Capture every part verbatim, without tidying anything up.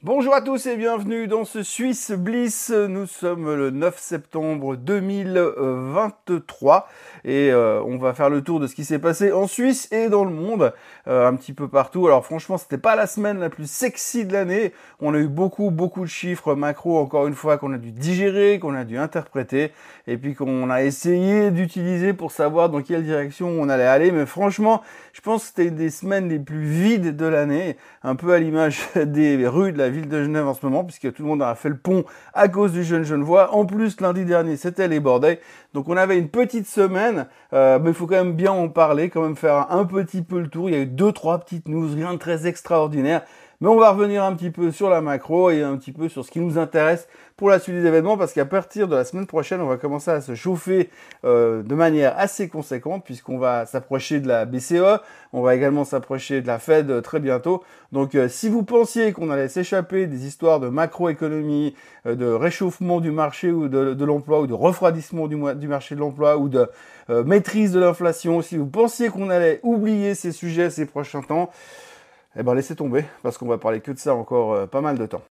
Bonjour à tous et bienvenue dans ce Swiss Bliss. Nous sommes le neuf septembre deux mille vingt-trois et euh, on va faire le tour de ce qui s'est passé en Suisse et dans le monde, euh, un petit peu partout. Alors franchement, c'était pas la semaine la plus sexy de l'année. On a eu beaucoup, beaucoup de chiffres macro, encore une fois, qu'on a dû digérer, qu'on a dû interpréter et puis qu'on a essayé d'utiliser pour savoir dans quelle direction on allait aller. Mais franchement, je pense que c'était une des semaines les plus vides de l'année, un peu à l'image des rues de la ville de Genève en ce moment, puisque tout le monde a fait le pont à cause du jeune Genevois. En plus, lundi dernier, c'était les bordels. Donc on avait une petite semaine, euh, mais il faut quand même bien en parler, quand même faire un petit peu le tour. Il y a eu deux, trois petites news, rien de très extraordinaire. Mais on va revenir un petit peu sur la macro et un petit peu sur ce qui nous intéresse pour la suite des événements, parce qu'à partir de la semaine prochaine, on va commencer à se chauffer euh, de manière assez conséquente, puisqu'on va s'approcher de la B C E, on va également s'approcher de la Fed euh, très bientôt. Donc euh, si vous pensiez qu'on allait s'échapper des histoires de macroéconomie, euh, de réchauffement du marché ou de, de l'emploi, ou de refroidissement du, du marché de l'emploi, ou de euh, maîtrise de l'inflation, si vous pensiez qu'on allait oublier ces sujets ces prochains temps, eh ben laissez tomber, parce qu'on va parler que de ça encore euh, pas mal de temps.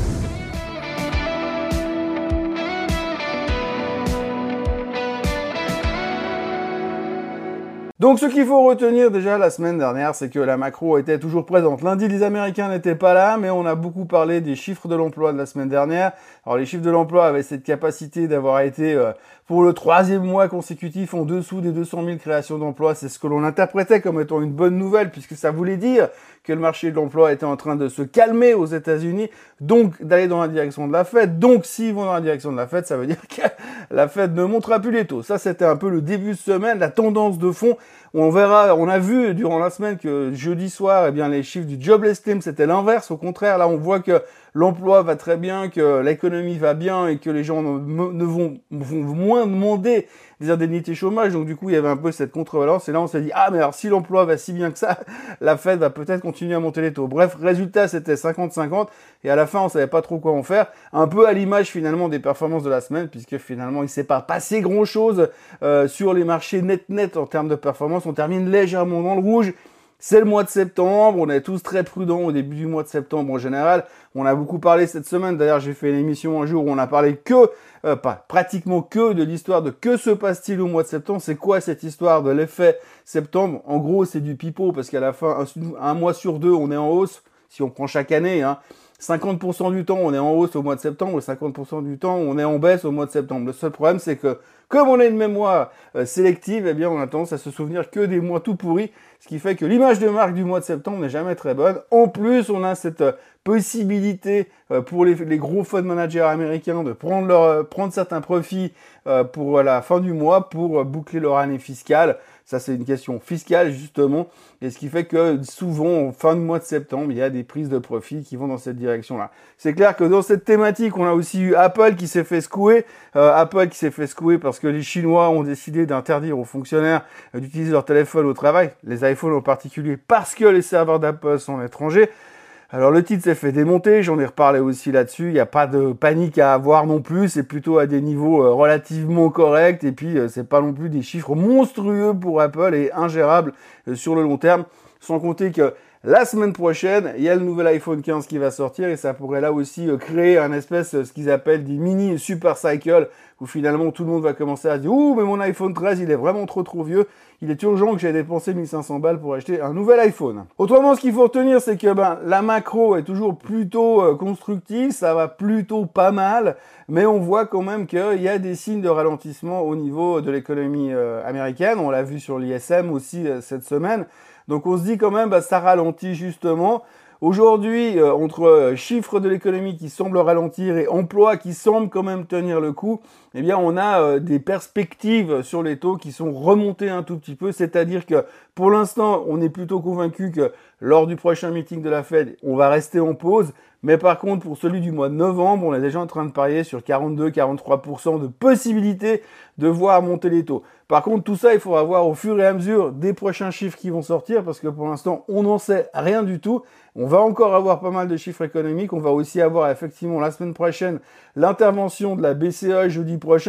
Donc ce qu'il faut retenir déjà la semaine dernière, c'est que la macro était toujours présente. Lundi, les Américains n'étaient pas là, mais on a beaucoup parlé des chiffres de l'emploi de la semaine dernière. Alors les chiffres de l'emploi avaient cette capacité d'avoir été euh, pour le troisième mois consécutif en dessous des deux cent mille créations d'emplois. C'est ce que l'on interprétait comme étant une bonne nouvelle, puisque ça voulait dire que le marché de l'emploi était en train de se calmer aux États-Unis, donc d'aller dans la direction de la Fed. Donc s'ils vont dans la direction de la Fed, ça veut dire que la Fed ne montera plus les taux. Ça, c'était un peu le début de semaine, la tendance de fond. On verra, on a vu durant la semaine que jeudi soir, eh bien, les chiffres du jobless claim, c'était l'inverse. Au contraire, là, on voit que l'emploi va très bien, que l'économie va bien et que les gens ne, ne vont, vont moins demander des indemnités chômage. Donc, du coup, il y avait un peu cette contrebalance. Et là, on s'est dit, ah, mais alors, si l'emploi va si bien que ça, la Fed va peut-être continuer à monter les taux. Bref, résultat, c'était cinquante cinquante. Et à la fin, on savait pas trop quoi en faire. Un peu à l'image, finalement, des performances de la semaine, puisque finalement, il s'est pas passé grand chose, euh, sur les marchés net-net en termes de performance. On termine légèrement dans le rouge. C'est le mois de septembre, on est tous très prudents au début du mois de septembre en général. On a beaucoup parlé cette semaine, d'ailleurs j'ai fait une émission un jour où on a parlé que, euh, pas pratiquement que de l'histoire de que se passe-t-il au mois de septembre. C'est quoi cette histoire de l'effet septembre? En gros, c'est du pipeau, parce qu'à la fin, un, un mois sur deux, on est en hausse, si on prend chaque année, hein. cinquante pour cent du temps, on est en hausse au mois de septembre, et cinquante pour cent du temps, on est en baisse au mois de septembre. Le seul problème, c'est que, comme on a une mémoire euh, sélective, eh bien, on a tendance à se souvenir que des mois tout pourris, ce qui fait que l'image de marque du mois de septembre n'est jamais très bonne. En plus, on a cette euh, possibilité euh, pour les, les gros fund managers américains de prendre, leur, euh, prendre certains profits euh, pour la fin du mois pour euh, boucler leur année fiscale. Ça, c'est une question fiscale, justement. Et ce qui fait que souvent, en fin de mois de septembre, il y a des prises de profit qui vont dans cette direction-là. C'est clair que dans cette thématique, on a aussi eu Apple qui s'est fait secouer. Euh, Apple qui s'est fait secouer parce que les Chinois ont décidé d'interdire aux fonctionnaires euh, d'utiliser leur téléphone au travail, les iPhones en particulier, parce que les serveurs d'Apple sont étrangers. Alors le titre s'est fait démonter, j'en ai reparlé aussi là-dessus, il n'y a pas de panique à avoir non plus, c'est plutôt à des niveaux euh, relativement corrects, et puis euh, c'est pas non plus des chiffres monstrueux pour Apple et ingérables euh, sur le long terme, sans compter que la semaine prochaine, il y a le nouvel iPhone quinze qui va sortir, et ça pourrait là aussi euh, créer un espèce, euh, ce qu'ils appellent des mini super cycles, où finalement tout le monde va commencer à se dire « Ouh, mais mon iPhone treize, il est vraiment trop trop vieux, il est urgent que j'ai dépensé mille cinq cents balles pour acheter un nouvel iPhone. » Autrement, ce qu'il faut retenir, c'est que ben la macro est toujours plutôt euh, constructive, ça va plutôt pas mal, mais on voit quand même qu'il y a des signes de ralentissement au niveau de l'économie euh, américaine. On l'a vu sur l'I S M aussi euh, cette semaine. Donc on se dit quand même, bah, ça ralentit justement. Aujourd'hui, euh, entre euh, chiffres de l'économie qui semblent ralentir et emplois qui semblent quand même tenir le coup, eh bien on a euh, des perspectives sur les taux qui sont remontées un tout petit peu. C'est-à-dire que pour l'instant, on est plutôt convaincu que lors du prochain meeting de la Fed, on va rester en pause. Mais par contre, pour celui du mois de novembre, on est déjà en train de parier sur quarante-deux à quarante-trois pour cent de possibilité de voir monter les taux. Par contre, tout ça, il faudra voir au fur et à mesure des prochains chiffres qui vont sortir, parce que pour l'instant, on n'en sait rien du tout. On va encore avoir pas mal de chiffres économiques. On va aussi avoir effectivement la semaine prochaine l'intervention de la B C E jeudi prochain.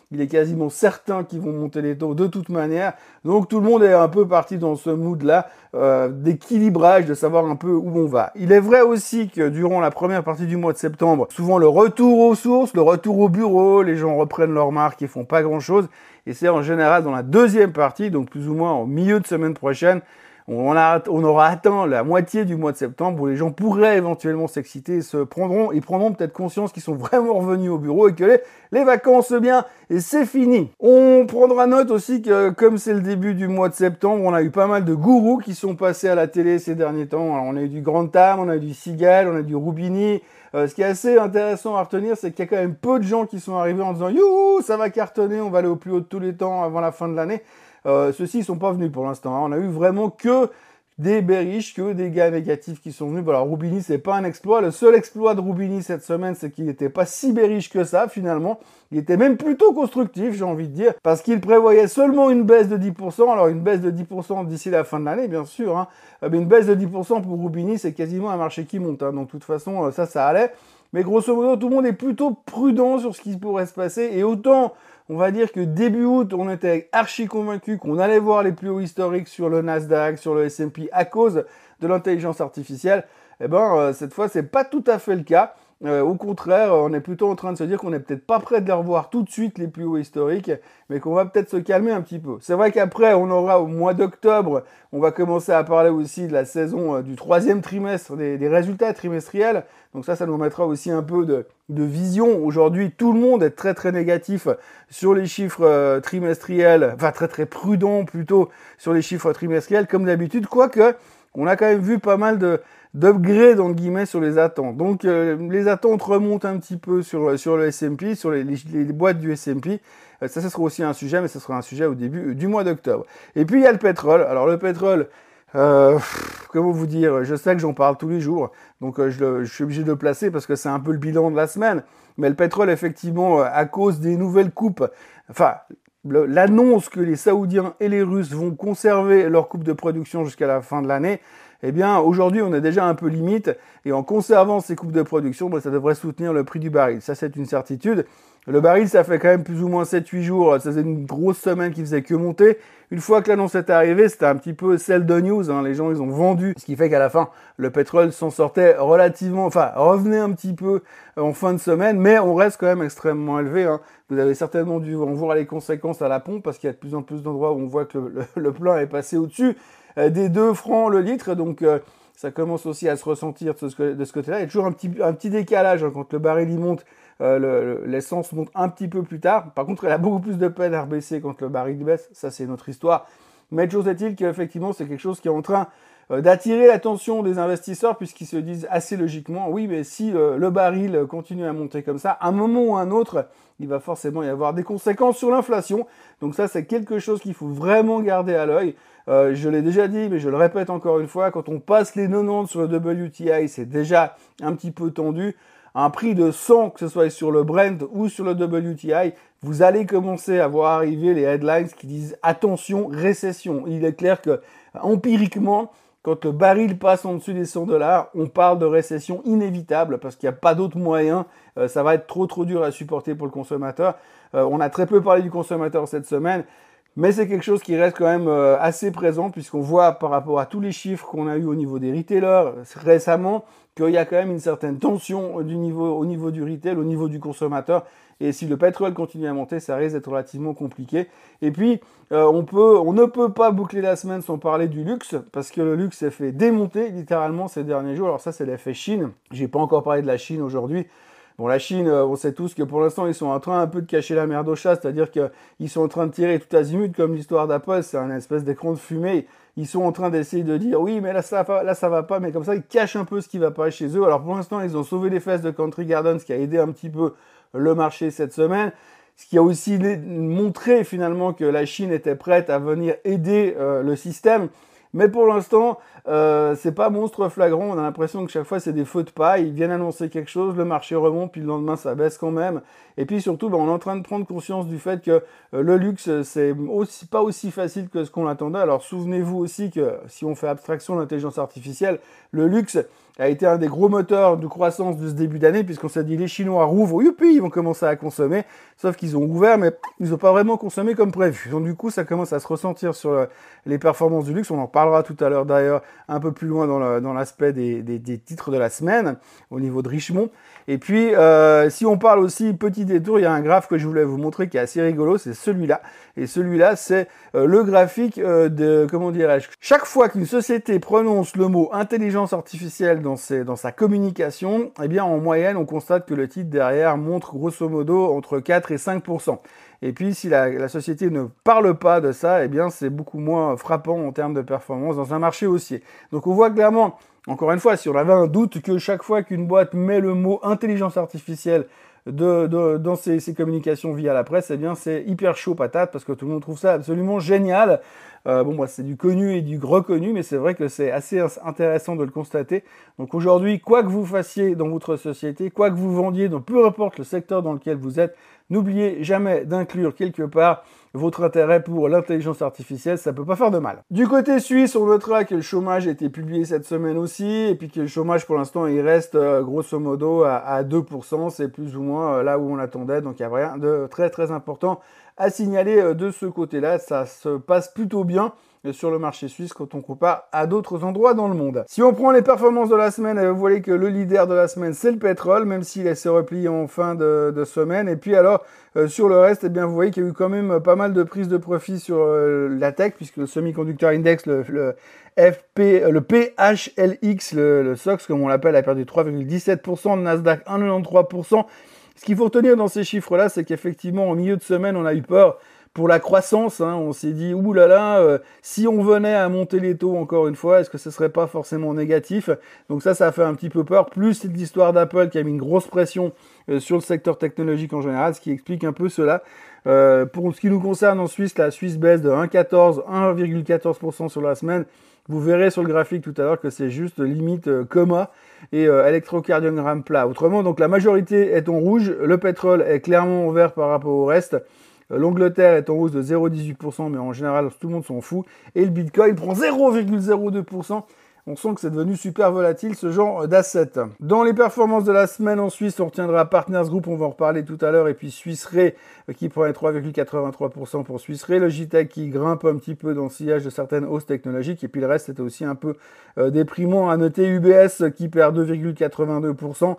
il est quasiment certain qu'ils vont monter les taux de toute manière. Donc tout le monde est un peu parti dans ce mood-là euh, d'équilibrage, de savoir un peu où on va. Il est vrai aussi que durant la première partie du mois de septembre, souvent le retour aux sources, le retour au bureau, les gens reprennent leurs marques et font pas grand-chose. Et c'est en général dans la deuxième partie, donc plus ou moins au milieu de semaine prochaine, On, a, on aura atteint la moitié du mois de septembre où les gens pourraient éventuellement s'exciter et se prendront, ils prendront peut-être conscience qu'ils sont vraiment revenus au bureau et que les, les vacances, bien, et c'est fini. On prendra note aussi que, comme c'est le début du mois de septembre, on a eu pas mal de gourous qui sont passés à la télé ces derniers temps. Alors, on a eu du Grand Tam, on a eu du Seagal, on a eu du Roubini. Euh, ce qui est assez intéressant à retenir, c'est qu'il y a quand même peu de gens qui sont arrivés en disant « Youhou, ça va cartonner, on va aller au plus haut de tous les temps avant la fin de l'année ». Euh, ceux-ci, ils sont pas venus pour l'instant. Hein. On a eu vraiment que des bearish, que des gars négatifs qui sont venus. Bon, alors Roubini, c'est pas un exploit. Le seul exploit de Roubini cette semaine, c'est qu'il n'était pas si bearish que ça, finalement. Il était même plutôt constructif, j'ai envie de dire, parce qu'il prévoyait seulement une baisse de dix pour cent. Alors, une baisse de dix pour cent d'ici la fin de l'année, bien sûr. Hein. Mais une baisse de dix pour cent pour Roubini, c'est quasiment un marché qui monte. Hein. Donc, de toute façon, ça, ça allait. Mais grosso modo, tout le monde est plutôt prudent sur ce qui pourrait se passer. Et autant, on va dire que début août, on était archi convaincu qu'on allait voir les plus hauts historiques sur le Nasdaq, sur le S and P à cause de l'intelligence artificielle. Eh ben, euh, cette fois, c'est pas tout à fait le cas. Euh, au contraire, on est plutôt en train de se dire qu'on n'est peut-être pas prêt de les revoir tout de suite les plus hauts historiques, mais qu'on va peut-être se calmer un petit peu. C'est vrai qu'après, on aura au mois d'octobre, on va commencer à parler aussi de la saison euh, du troisième trimestre, des, des résultats trimestriels. Donc ça, ça nous mettra aussi un peu de, de vision. Aujourd'hui, tout le monde est très très négatif sur les chiffres euh, trimestriels, enfin très très prudent plutôt sur les chiffres trimestriels comme d'habitude, quoique on a quand même vu pas mal de d'upgrade en guillemets sur les attentes. Donc euh, les attentes remontent un petit peu sur sur le S and P, sur les, les, les boîtes du S and P. Euh, ça, ça sera aussi un sujet, mais ça sera un sujet au début du mois d'octobre. Et puis il y a le pétrole. Alors le pétrole, euh, pff, comment vous dire, je sais que j'en parle tous les jours, donc euh, je, le, je suis obligé de le placer parce que c'est un peu le bilan de la semaine. Mais le pétrole, effectivement, à cause des nouvelles coupes, enfin le, l'annonce que les Saoudiens et les Russes vont conserver leur coupe de production jusqu'à la fin de l'année. Eh bien, aujourd'hui, on est déjà un peu limite, et en conservant ces coupes de production, ben, ça devrait soutenir le prix du baril. Ça, c'est une certitude. Le baril, ça fait quand même plus ou moins sept huit jours, ça faisait une grosse semaine qui faisait que monter. Une fois que l'annonce est arrivée, c'était un petit peu sell the news, hein. Les gens, ils ont vendu, ce qui fait qu'à la fin, le pétrole s'en sortait relativement, enfin, revenait un petit peu en fin de semaine, mais on reste quand même extrêmement élevé, hein. Vous avez certainement dû en voir les conséquences à la pompe, parce qu'il y a de plus en plus d'endroits où on voit que le, le, le plein est passé au-dessus des deux francs le litre, donc euh, ça commence aussi à se ressentir de ce, de ce côté-là. Il y a toujours un petit, un petit décalage, hein, quand le baril y monte, euh, le, l'essence monte un petit peu plus tard. Par contre, elle a beaucoup plus de peine à rebaisser quand le baril baisse, ça c'est notre histoire. Mais toujours est-il qu'effectivement c'est quelque chose qui est en train euh, d'attirer l'attention des investisseurs, puisqu'ils se disent assez logiquement, oui mais si euh, le baril continue à monter comme ça, à un moment ou à un autre, il va forcément y avoir des conséquences sur l'inflation. Donc ça c'est quelque chose qu'il faut vraiment garder à l'œil. Euh, je l'ai déjà dit, mais je le répète encore une fois, quand on passe les quatre-vingt-dix sur le W T I, c'est déjà un petit peu tendu. Un prix de cent, que ce soit sur le Brent ou sur le W T I, vous allez commencer à voir arriver les headlines qui disent « Attention, récession ». Il est clair que, empiriquement, quand le baril passe en dessus des cent dollars, on parle de récession inévitable parce qu'il n'y a pas d'autre moyen. Euh, ça va être trop trop dur à supporter pour le consommateur. Euh, on a très peu parlé du consommateur cette semaine. Mais c'est quelque chose qui reste quand même euh, assez présent, puisqu'on voit par rapport à tous les chiffres qu'on a eu au niveau des retailers récemment qu'il y a quand même une certaine tension du niveau, au niveau du retail, au niveau du consommateur. Et si le pétrole continue à monter, ça risque d'être relativement compliqué. Et puis, euh, on peut, on ne peut pas boucler la semaine sans parler du luxe, parce que le luxe s'est fait démonter littéralement ces derniers jours. Alors ça, c'est l'effet Chine. J'ai pas encore parlé de la Chine aujourd'hui. Bon, la Chine, on sait tous que pour l'instant, ils sont en train un peu de cacher la merde au chat, c'est-à-dire qu'ils sont en train de tirer tout azimut, comme l'histoire d'Apple, c'est un espèce d'écran de fumée. Ils sont en train d'essayer de dire, oui, mais là, ça va, là, ça va pas, mais comme ça, ils cachent un peu ce qui va pas chez eux. Alors, pour l'instant, ils ont sauvé les fesses de Country Garden, ce qui a aidé un petit peu le marché cette semaine. Ce qui a aussi montré, finalement, que la Chine était prête à venir aider euh, le système. Mais pour l'instant, euh, c'est pas monstre flagrant. On a l'impression que chaque fois, c'est des feux de paille. Ils viennent annoncer quelque chose, le marché remonte, puis le lendemain, ça baisse quand même. Et puis surtout, ben, on est en train de prendre conscience du fait que euh, le luxe, c'est aussi pas aussi facile que ce qu'on attendait. Alors souvenez-vous aussi que si on fait abstraction de l'intelligence artificielle, le luxe, a été un des gros moteurs de croissance de ce début d'année, puisqu'on s'est dit les Chinois rouvrent, youpi, ils vont commencer à consommer, sauf qu'ils ont ouvert, mais ils n'ont pas vraiment consommé comme prévu. Donc du coup, ça commence à se ressentir sur les performances du luxe. On en parlera tout à l'heure d'ailleurs, un peu plus loin dans, le, dans l'aspect des, des, des titres de la semaine, au niveau de Richemont. Et puis, euh, si on parle aussi, petit détour, il y a un graphe que je voulais vous montrer qui est assez rigolo, c'est celui-là. Et celui-là, c'est euh, le graphique euh, de, comment dirais-je, chaque fois qu'une société prononce le mot intelligence artificielle dans, ses, dans sa communication, eh bien, en moyenne, on constate que le titre derrière montre grosso modo entre quatre et cinq pour cent. Et puis, si la, la société ne parle pas de ça, eh bien, c'est beaucoup moins frappant en termes de performance dans un marché haussier. Donc, on voit clairement, encore une fois, si on avait un doute que chaque fois qu'une boîte met le mot intelligence artificielle de, de, dans ses, ses communications via la presse, eh bien, c'est hyper chaud patate parce que tout le monde trouve ça absolument génial. Euh, bon, moi, c'est du connu et du reconnu, mais c'est vrai que c'est assez intéressant de le constater. Donc aujourd'hui, quoi que vous fassiez dans votre société, quoi que vous vendiez, donc peu importe le secteur dans lequel vous êtes, n'oubliez jamais d'inclure quelque part votre intérêt pour l'intelligence artificielle, ça peut pas faire de mal. Du côté suisse, on notera que le chômage a été publié cette semaine aussi, et puis que le chômage pour l'instant il reste euh, grosso modo à, à deux pour cent, c'est plus ou moins euh, là où on attendait, donc il n'y a rien de très très important à signaler euh, de ce côté-là, ça se passe plutôt bien sur le marché suisse quand on compare à d'autres endroits dans le monde. Si on prend les performances de la semaine, vous voyez que le leader de la semaine, c'est le pétrole, même s'il s'est replié en fin de, de semaine. Et puis alors, euh, sur le reste, eh bien, vous voyez qu'il y a eu quand même pas mal de prises de profit sur euh, la tech, puisque le semi-conductor index, le, le F P, le P H L X, le, le S O X, comme on l'appelle, a perdu trois virgule dix-sept pour cent, le Nasdaq un virgule quatre-vingt-treize pour cent. Ce qu'il faut retenir dans ces chiffres-là, c'est qu'effectivement, au milieu de semaine, on a eu peur pour la croissance, hein. On s'est dit, ouh là là, euh, si on venait à monter les taux encore une fois, est-ce que ce serait pas forcément négatif? Donc ça, ça a fait un petit peu peur. Plus l'histoire d'Apple qui a mis une grosse pression euh, sur le secteur technologique en général, ce qui explique un peu cela. Euh, pour ce qui nous concerne en Suisse, la Suisse baisse de un virgule quatorze pour cent sur la semaine. Vous verrez sur le graphique tout à l'heure que c'est juste limite euh, coma et euh, électrocardiogramme plat. Autrement, donc la majorité est en rouge, le pétrole est clairement en vert par rapport au reste. L'Angleterre est en hausse de zéro virgule dix-huit pour cent, mais en général, tout le monde s'en fout. Et le Bitcoin prend zéro virgule zéro deux pour cent. On sent que c'est devenu super volatile, ce genre d'asset. Dans les performances de la semaine en Suisse, on retiendra Partners Group, on va en reparler tout à l'heure, et puis Swiss Re qui prend trois virgule quatre-vingt-trois pour cent pour Swiss Re, Logitech qui grimpe un petit peu dans le sillage de certaines hausses technologiques, et puis le reste c'était aussi un peu euh, déprimant. À noter U B S qui perd deux virgule quatre-vingt-deux pour cent.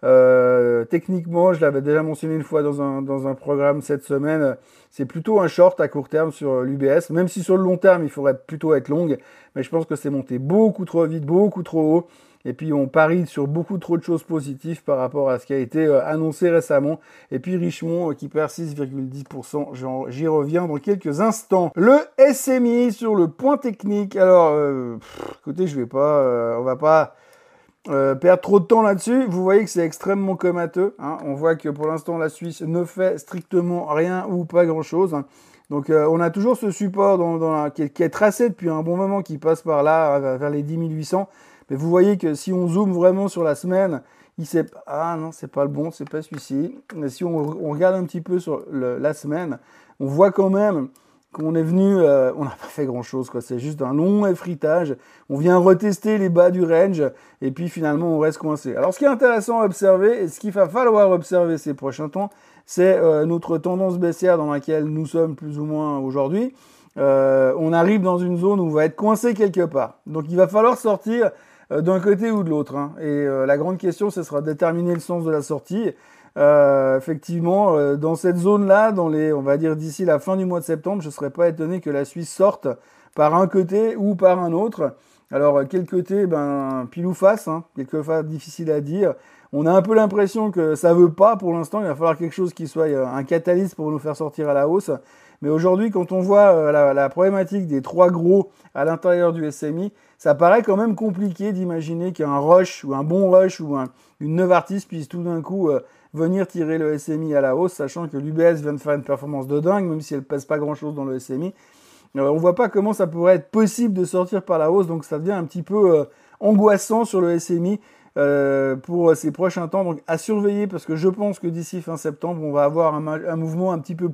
Euh, techniquement, je l'avais déjà mentionné une fois dans un, dans un programme cette semaine, c'est plutôt un short à court terme sur l'U B S, même si sur le long terme, il faudrait plutôt être long, mais je pense que c'est monté beaucoup trop vite, beaucoup trop haut, et puis on parie sur beaucoup trop de choses positives par rapport à ce qui a été annoncé récemment, et puis Richemont qui perd six virgule dix pour cent, j'y reviens dans quelques instants. Le S M I sur le point technique, alors, euh, pff, écoutez, je vais pas, euh, on va pas... Euh, perdre trop de temps là-dessus. Vous voyez que c'est extrêmement comateux, hein. On voit que pour l'instant la Suisse ne fait strictement rien ou pas grand-chose, hein. Donc euh, on a toujours ce support dans, dans la, qui, est, qui est tracé depuis un bon moment, qui passe par là vers les dix mille huit cents. Mais vous voyez que si on zoome vraiment sur la semaine, il sait ah non, c'est pas le bon, c'est pas celui-ci. Mais si on, on regarde un petit peu sur le, la semaine, on voit quand même qu'on est venu, euh, on n'a pas fait grand chose, quoi. C'est juste un long effritage. On vient retester les bas du range et puis finalement on reste coincé. Alors ce qui est intéressant à observer et ce qu'il va falloir observer ces prochains temps, c'est euh, notre tendance baissière dans laquelle nous sommes plus ou moins aujourd'hui. Euh, on arrive dans une zone où on va être coincé quelque part. Donc il va falloir sortir euh, d'un côté ou de l'autre, hein. Et euh, la grande question, ce sera de déterminer le sens de la sortie. Euh, effectivement, euh, dans cette zone-là, dans les, on va dire d'ici la fin du mois de septembre, je ne serais pas étonné que la Suisse sorte par un côté ou par un autre. Alors, quel côté, ben, pile ou face, hein, quelquefois difficile à dire. On a un peu l'impression que ça veut pas pour l'instant. Il va falloir quelque chose qui soit un catalyse pour nous faire sortir à la hausse. Mais aujourd'hui, quand on voit euh, la, la problématique des trois gros à l'intérieur du S M I, ça paraît quand même compliqué d'imaginer qu'un rush ou un bon rush ou un, une Novartis puisse tout d'un coup euh, venir tirer le S M I à la hausse, sachant que l'U B S vient de faire une performance de dingue, même si elle pèse pas grand-chose dans le S M I. Euh, on voit pas comment ça pourrait être possible de sortir par la hausse, donc ça devient un petit peu euh, angoissant sur le S M I euh, pour ces prochains temps. Donc à surveiller, parce que je pense que d'ici fin septembre, on va avoir un, un mouvement un petit peu plus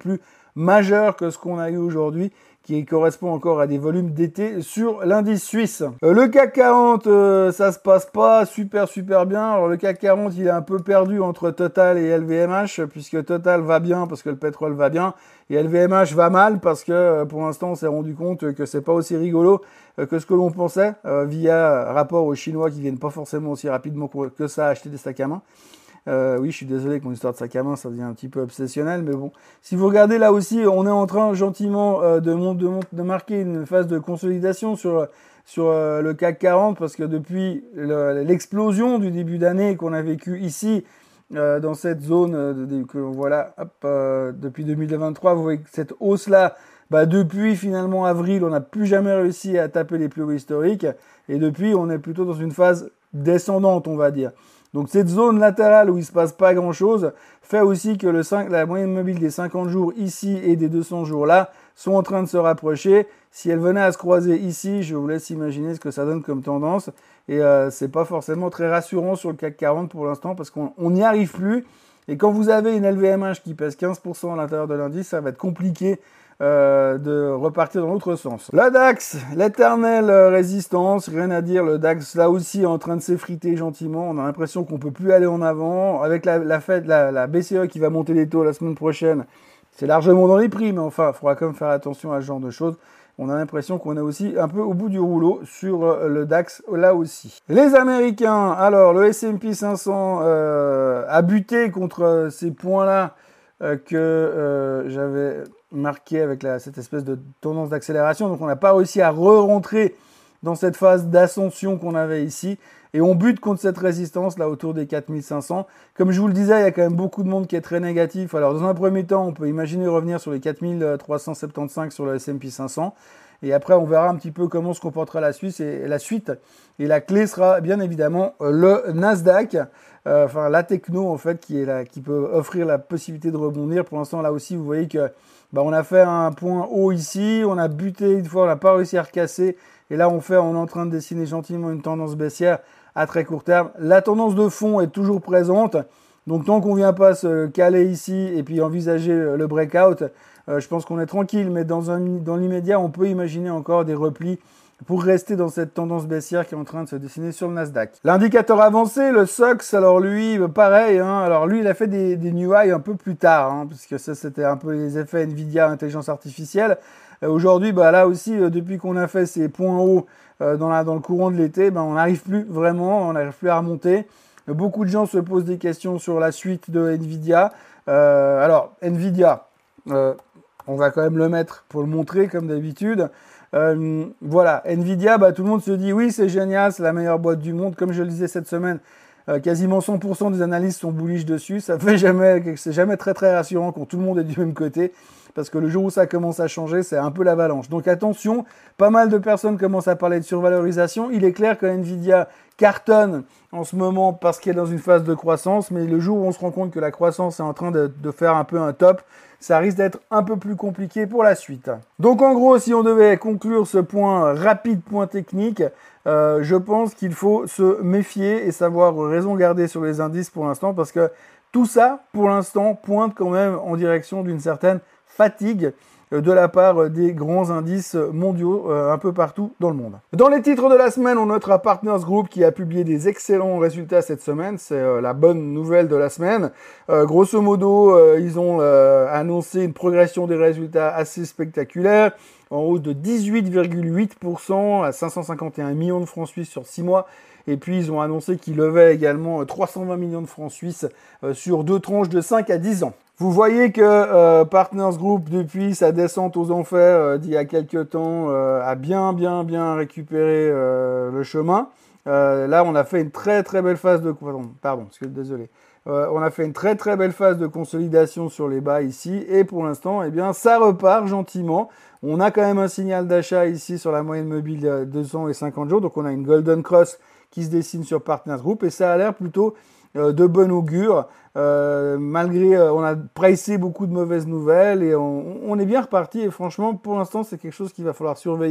majeurs que ce qu'on a eu aujourd'hui, qui correspond encore à des volumes d'été sur l'indice suisse. Euh, le C A C quarante, euh, ça se passe pas super super bien. Alors le C A C quarante, il est un peu perdu entre Total et L V M H, puisque Total va bien parce que le pétrole va bien, et L V M H va mal parce que euh, pour l'instant on s'est rendu compte que c'est pas aussi rigolo euh, que ce que l'on pensait, euh, via rapport aux Chinois qui viennent pas forcément aussi rapidement que ça acheter des sacs à main. Euh, oui, je suis désolé que mon histoire de sac à main, ça devient un petit peu obsessionnel, mais bon. Si vous regardez là aussi, on est en train gentiment euh, de, de, de marquer une phase de consolidation sur, sur euh, le C A C quarante, parce que depuis le, l'explosion du début d'année qu'on a vécu ici, euh, dans cette zone, euh, de, que voilà, hop, euh, depuis deux mille vingt-trois, vous voyez que cette hausse-là, bah depuis finalement avril, on n'a plus jamais réussi à taper les plus hauts historiques, et depuis, on est plutôt dans une phase descendante, on va dire. Donc cette zone latérale où il se passe pas grand chose fait aussi que le cinq, la moyenne mobile des cinquante jours ici et des deux cents jours là sont en train de se rapprocher. Si elle venait à se croiser ici, je vous laisse imaginer ce que ça donne comme tendance. Et euh, c'est pas forcément très rassurant sur le C A C quarante pour l'instant parce qu'on n'y arrive plus. Et quand vous avez une L V M H qui pèse quinze pour cent à l'intérieur de l'indice, ça va être compliqué Euh, de repartir dans l'autre sens. Le DAX, l'éternelle résistance, rien à dire, le DAX là aussi est en train de s'effriter gentiment, on a l'impression qu'on peut plus aller en avant, avec la, la fête, la, la B C E qui va monter les taux la semaine prochaine, c'est largement dans les prix, mais enfin, il faudra quand même faire attention à ce genre de choses. On a l'impression qu'on est aussi un peu au bout du rouleau sur le DAX là aussi. Les Américains, alors le S and P cinq cents euh, a buté contre ces points-là euh, que euh, j'avais marqué avec la, cette espèce de tendance d'accélération. Donc on n'a pas réussi à re-rentrer dans cette phase d'ascension qu'on avait ici. Et on bute contre cette résistance là autour des quatre mille cinq cents. Comme je vous le disais, il y a quand même beaucoup de monde qui est très négatif. Alors dans un premier temps, on peut imaginer revenir sur les quatre mille trois cent soixante-quinze sur le S and P cinq cents. Et après, on verra un petit peu comment se comportera la suite. Et la suite. Et la clé sera bien évidemment le Nasdaq. Euh, enfin, la techno en fait qui est là, qui peut offrir la possibilité de rebondir. Pour l'instant, là aussi, vous voyez que bah, on a fait un point haut ici, on a buté une fois, on n'a pas réussi à recasser. Et là, on fait, on est en train de dessiner gentiment une tendance baissière à très court terme. La tendance de fond est toujours présente. Donc, tant qu'on vient pas se caler ici et puis envisager le breakout, euh, je pense qu'on est tranquille. Mais dans, un, dans l'immédiat, on peut imaginer encore des replis pour rester dans cette tendance baissière qui est en train de se dessiner sur le Nasdaq. L'indicateur avancé, le S O X, alors lui, pareil, hein, alors lui, il a fait des, des new highs un peu plus tard, hein, parce que ça, c'était un peu les effets Nvidia, intelligence artificielle. Euh, aujourd'hui, bah là aussi, euh, depuis qu'on a fait ces points hauts euh, dans, la, dans le courant de l'été, bah, on n'arrive plus vraiment, on n'arrive plus à remonter. Euh, beaucoup de gens se posent des questions sur la suite de Nvidia. Euh, alors, Nvidia, euh, on va quand même le mettre pour le montrer, comme d'habitude. Euh, voilà, Nvidia, bah, tout le monde se dit oui, c'est génial, c'est la meilleure boîte du monde. Comme je le disais cette semaine, euh, quasiment cent pour cent des analystes sont bullish dessus. Ça fait jamais, c'est jamais très très rassurant quand tout le monde est du même côté, parce que le jour où ça commence à changer, c'est un peu l'avalanche. Donc attention, pas mal de personnes commencent à parler de survalorisation. Il est clair que Nvidia cartonne en ce moment parce qu'elle est dans une phase de croissance, mais le jour où on se rend compte que la croissance est en train de, de faire un peu un top, ça risque d'être un peu plus compliqué pour la suite. Donc en gros, si on devait conclure ce point rapide, point technique, euh, je pense qu'il faut se méfier et savoir raison garder sur les indices pour l'instant, parce que tout ça, pour l'instant, pointe quand même en direction d'une certaine fatigue de la part des grands indices mondiaux euh, un peu partout dans le monde. Dans les titres de la semaine, on notera Partners Group qui a publié des excellents résultats cette semaine. C'est euh, la bonne nouvelle de la semaine. Euh, grosso modo, euh, ils ont euh, annoncé une progression des résultats assez spectaculaire, en hausse de dix-huit virgule huit pour cent à cinq cent cinquante et un millions de francs suisses sur six mois. Et puis, ils ont annoncé qu'ils levaient également trois cent vingt millions de francs suisses euh, sur deux tranches de cinq à dix ans. Vous voyez que euh, Partners Group, depuis sa descente aux enfers euh, d'il y a quelques temps, euh, a bien, bien, bien récupéré euh, le chemin. Euh, là, on a fait une très, très belle phase de... Pardon, pardon désolé. Euh, on a fait une très, très belle phase de consolidation sur les bas ici. Et pour l'instant, eh bien, ça repart gentiment. On a quand même un signal d'achat ici sur la moyenne mobile de deux cents et cinquante jours. Donc, on a une Golden Cross qui se dessine sur Partners Group. Et ça a l'air plutôt euh, de bon augure. Euh, malgré, euh, on a pricé beaucoup de mauvaises nouvelles et on, on est bien reparti. Et franchement, pour l'instant, c'est quelque chose qu'il va falloir surveiller.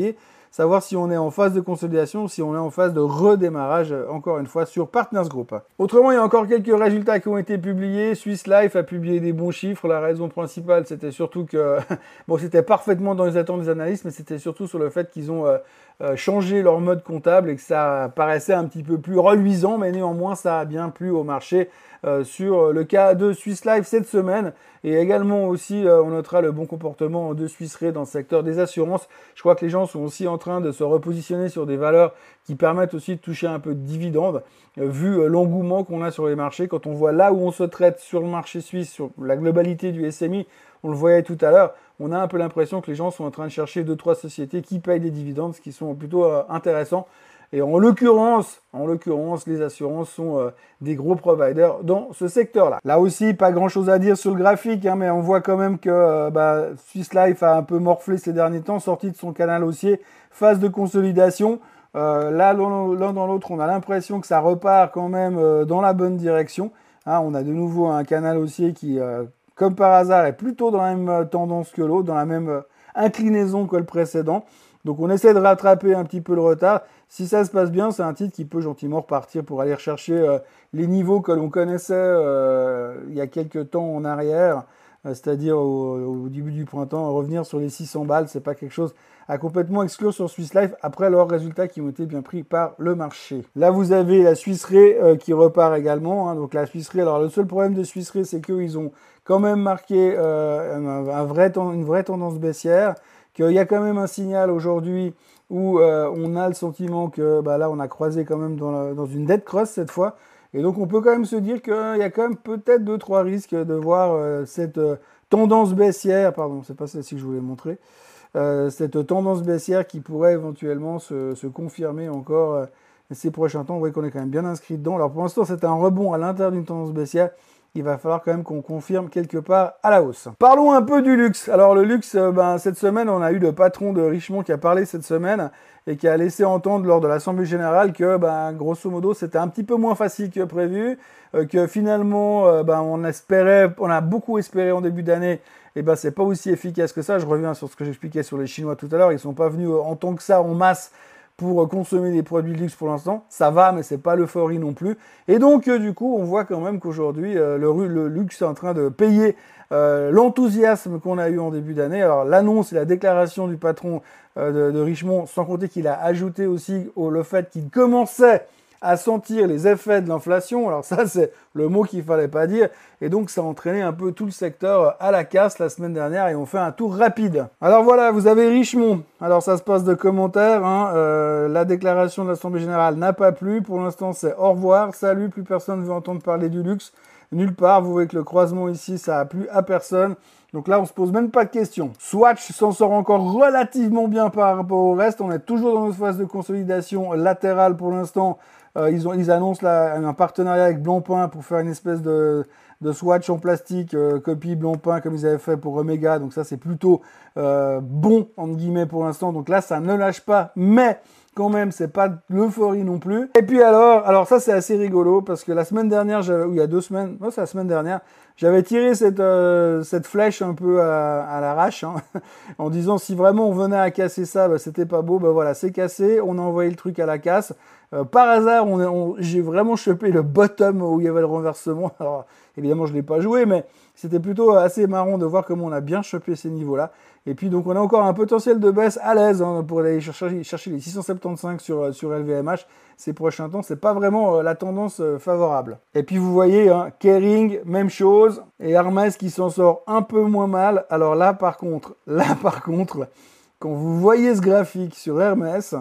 savoir si on est en phase de consolidation, si on est en phase de redémarrage, encore une fois, sur Partners Group. Autrement, il y a encore quelques résultats qui ont été publiés. Swiss Life a publié des bons chiffres. La raison principale, c'était surtout que, bon, c'était parfaitement dans les attentes des analystes, mais c'était surtout sur le fait qu'ils ont euh, euh, changé leur mode comptable et que ça paraissait un petit peu plus reluisant, mais néanmoins, ça a bien plu au marché. Euh, sur le cas de Swiss Life cette semaine, et également aussi euh, on notera le bon comportement de Swiss Re dans le secteur des assurances. Je crois que les gens sont aussi en train de se repositionner sur des valeurs qui permettent aussi de toucher un peu de dividendes, euh, vu euh, l'engouement qu'on a sur les marchés. Quand on voit là où on se traite sur le marché suisse, sur la globalité du S M I, on le voyait tout à l'heure, on a un peu l'impression que les gens sont en train de chercher deux trois sociétés qui payent des dividendes, ce qui sont plutôt euh, intéressants. Et en l'occurrence, en l'occurrence, les assurances sont euh, des gros providers dans ce secteur-là. Là aussi, pas grand-chose à dire sur le graphique, hein, mais on voit quand même que euh, bah, Swiss Life a un peu morflé ces derniers temps, sorti de son canal haussier, phase de consolidation. Euh, là, l'un dans l'autre, on a l'impression que ça repart quand même euh, dans la bonne direction. Hein, on a de nouveau un canal haussier qui, euh, comme par hasard, est plutôt dans la même tendance que l'autre, dans la même euh, inclinaison que le précédent. Donc on essaie de rattraper un petit peu le retard. Si ça se passe bien, c'est un titre qui peut gentiment repartir pour aller rechercher euh, les niveaux que l'on connaissait euh, il y a quelques temps en arrière, euh, c'est-à-dire au, au début du printemps, revenir sur les six cents balles, c'est pas quelque chose à complètement exclure sur Swiss Life après leurs résultats qui ont été bien pris par le marché. Là, vous avez la Swiss Re euh, qui repart également. Hein, donc la Swiss Re, alors le seul problème de Swiss Re, c'est qu'ils ont quand même marqué euh, un, un vrai, une vraie tendance baissière, qu'il y a quand même un signal aujourd'hui où euh, on a le sentiment que bah là on a croisé quand même dans, la, dans une dead cross cette fois, et donc on peut quand même se dire qu'il y a quand même peut-être deux trois risques de voir euh, cette euh, tendance baissière, pardon, c'est pas celle-ci que je voulais montrer, euh, cette tendance baissière qui pourrait éventuellement se, se confirmer encore euh, ces prochains temps. Vous voyez qu'on est quand même bien inscrit dedans. Alors pour l'instant c'est un rebond à l'intérieur d'une tendance baissière. Il va falloir quand même qu'on confirme quelque part à la hausse. Parlons un peu du luxe. Alors le luxe, ben, cette semaine, on a eu le patron de Richemont qui a parlé cette semaine et qui a laissé entendre lors de l'Assemblée Générale que, ben, grosso modo, c'était un petit peu moins facile que prévu, euh, que finalement, euh, ben, on espérait, on a beaucoup espéré en début d'année, et ben, c'est pas aussi efficace que ça. Je reviens sur ce que j'expliquais sur les Chinois tout à l'heure. Ils sont pas venus en tant que ça en masse pour consommer des produits de luxe pour l'instant. Ça va, mais c'est pas l'euphorie non plus. Et donc, euh, du coup, on voit quand même qu'aujourd'hui, euh, le, le luxe est en train de payer euh, l'enthousiasme qu'on a eu en début d'année. Alors, l'annonce et la déclaration du patron euh, de, de Richemont, sans compter qu'il a ajouté aussi au, le fait qu'il commençait à sentir les effets de l'inflation. Alors ça, c'est le mot qu'il fallait pas dire. Et donc, ça a entraîné un peu tout le secteur à la casse la semaine dernière et on fait un tour rapide. Alors voilà, vous avez Richemont. Alors ça se passe de commentaires. Hein. Euh, la déclaration de l'Assemblée Générale n'a pas plu. Pour l'instant, c'est au revoir, salut, plus personne ne veut entendre parler du luxe. Nulle part. Vous voyez que le croisement ici, ça a plu à personne. Donc là, on se pose même pas de questions. Swatch s'en sort encore relativement bien par rapport au reste. On est toujours dans notre phase de consolidation latérale pour l'instant. Euh, ils, ont, ils annoncent là, un partenariat avec Blancpain pour faire une espèce de, de swatch en plastique, euh, copie Blancpain comme ils avaient fait pour Omega. Donc ça, c'est plutôt euh, bon, entre guillemets, pour l'instant. Donc là, ça ne lâche pas, mais quand même, c'est pas de l'euphorie non plus. Et puis alors, alors ça, c'est assez rigolo parce que la semaine dernière, ou il y a deux semaines, non, c'est la semaine dernière, j'avais tiré cette, euh, cette flèche un peu à, à l'arrache, hein, en disant si vraiment on venait à casser ça, bah, c'était pas beau. Bah voilà, c'est cassé, on a envoyé le truc à la casse. Euh, par hasard, on, on, j'ai vraiment chopé le bottom où il y avait le renversement. Alors, évidemment, je l'ai pas joué, mais c'était plutôt assez marrant de voir comment on a bien chopé ces niveaux-là. Et puis, donc, on a encore un potentiel de baisse à l'aise hein, pour aller chercher, chercher les six cent soixante-quinze sur, sur L V M H. Ces prochains temps, c'est pas vraiment euh, la tendance euh, favorable. Et puis, vous voyez, hein, Kering, même chose. Et Hermès qui s'en sort un peu moins mal. Alors là, par contre, là, par contre, quand vous voyez ce graphique sur Hermès,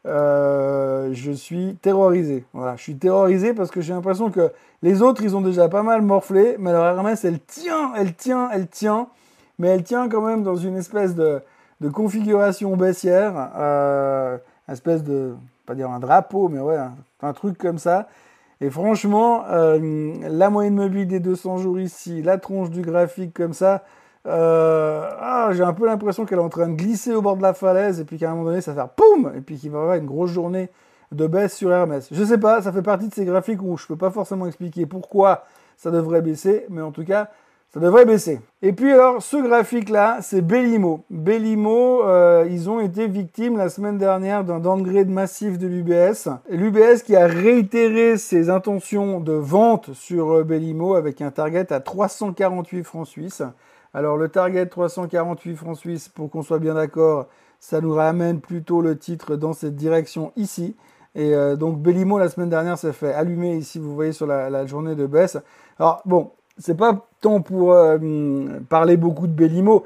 Euh, je suis terrorisé. Voilà, je suis terrorisé parce que j'ai l'impression que les autres, ils ont déjà pas mal morflé, mais leur Hermès, elle tient, elle tient, elle tient, mais elle tient quand même dans une espèce de, de configuration baissière, euh, une espèce de, pas dire un drapeau, mais ouais, un, un truc comme ça. Et franchement, euh, la moyenne mobile des deux cents jours ici, la tronche du graphique comme ça, Euh, ah, j'ai un peu l'impression qu'elle est en train de glisser au bord de la falaise et puis qu'à un moment donné ça va faire poum et puis qu'il va y avoir une grosse journée de baisse sur Hermès. Je sais pas, ça fait partie de ces graphiques où je peux pas forcément expliquer pourquoi ça devrait baisser, mais en tout cas Ça devrait baisser. Et puis alors, ce graphique-là, c'est Belimo. Belimo, euh, ils ont été victimes la semaine dernière d'un downgrade massif de l'U B S. L'U B S qui a réitéré ses intentions de vente sur euh, Belimo avec un target à trois cent quarante-huit francs suisses. Alors le target trois cent quarante-huit francs suisses, pour qu'on soit bien d'accord, ça nous ramène plutôt le titre dans cette direction ici. Et euh, donc Belimo, la semaine dernière, s'est fait allumer ici, vous voyez, sur la, la journée de baisse. Alors bon, c'est pas tant pour euh, parler beaucoup de Belimo,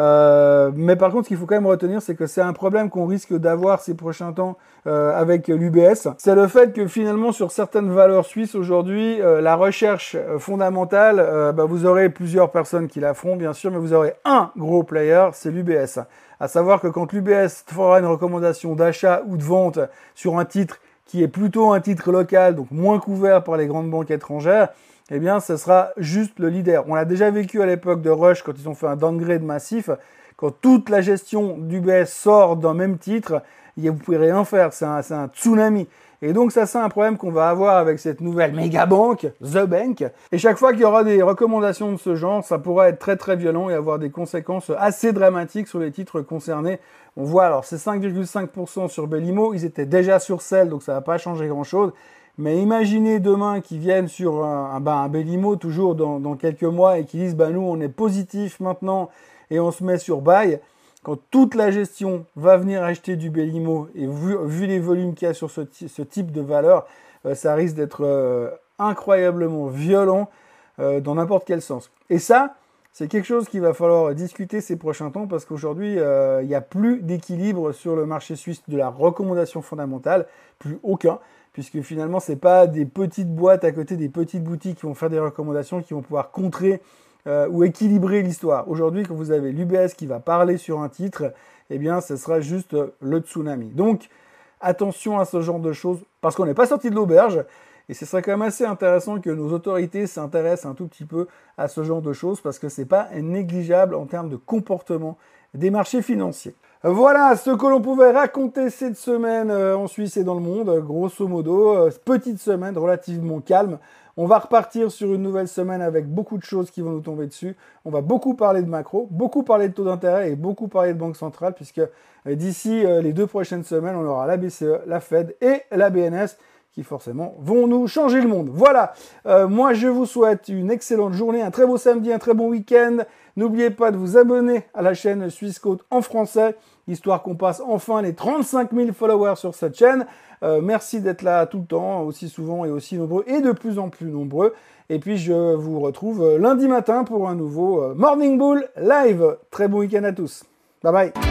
euh, mais par contre, ce qu'il faut quand même retenir, c'est que c'est un problème qu'on risque d'avoir ces prochains temps euh, avec l'U B S. C'est le fait que finalement, sur certaines valeurs suisses aujourd'hui, euh, la recherche fondamentale, euh, bah, vous aurez plusieurs personnes qui la feront, bien sûr, mais vous aurez un gros player, c'est l'U B S. À savoir que quand l'U B S fera une recommandation d'achat ou de vente sur un titre qui est plutôt un titre local, donc moins couvert par les grandes banques étrangères, eh bien, ce sera juste le leader. On l'a déjà vécu à l'époque de Rush quand ils ont fait un downgrade massif. Quand toute la gestion d'U B S sort d'un même titre, vous pouvez rien faire. C'est un, c'est un tsunami. Et donc, ça, c'est un problème qu'on va avoir avec cette nouvelle méga banque, The Bank. Et chaque fois qu'il y aura des recommandations de ce genre, ça pourra être très, très violent et avoir des conséquences assez dramatiques sur les titres concernés. On voit, alors, c'est cinq virgule cinq pour cent sur Belimo. Ils étaient déjà sur Sell, donc ça va pas changer grand-chose. Mais imaginez demain qu'ils viennent sur un, un, ben un Belimo toujours dans, dans quelques mois et qu'ils disent bah, « nous, on est positif maintenant et on se met sur buy ». Quand toute la gestion va venir acheter du Belimo et vu, vu les volumes qu'il y a sur ce, ce type de valeur, euh, ça risque d'être euh, incroyablement violent euh, dans n'importe quel sens. Et ça, c'est quelque chose qu'il va falloir discuter ces prochains temps parce qu'aujourd'hui, euh, il n'y a plus d'équilibre sur le marché suisse de la recommandation fondamentale, plus aucun. Puisque finalement, ce n'est pas des petites boîtes à côté, des petites boutiques qui vont faire des recommandations, qui vont pouvoir contrer euh, ou équilibrer l'histoire. Aujourd'hui, quand vous avez l'U B S qui va parler sur un titre, eh bien, ce sera juste le tsunami. Donc, attention à ce genre de choses, parce qu'on n'est pas sorti de l'auberge, et ce serait quand même assez intéressant que nos autorités s'intéressent un tout petit peu à ce genre de choses, parce que ce n'est pas négligeable en termes de comportement des marchés financiers. Voilà ce que l'on pouvait raconter cette semaine euh, en Suisse et dans le monde, grosso modo. Euh, petite semaine relativement calme. On va repartir sur une nouvelle semaine avec beaucoup de choses qui vont nous tomber dessus. On va beaucoup parler de macro, beaucoup parler de taux d'intérêt et beaucoup parler de banque centrale puisque euh, d'ici euh, les deux prochaines semaines, on aura la B C E, la Fed et la B N S qui forcément vont nous changer le monde. Voilà, euh, moi je vous souhaite une excellente journée, un très beau samedi, un très bon week-end. N'oubliez pas de vous abonner à la chaîne Swissquote en français, histoire qu'on passe enfin les trente-cinq mille followers sur cette chaîne. Euh, merci d'être là tout le temps, aussi souvent et aussi nombreux, et de plus en plus nombreux. Et puis je vous retrouve lundi matin pour un nouveau Morning Bull Live. Très bon week-end à tous. Bye bye.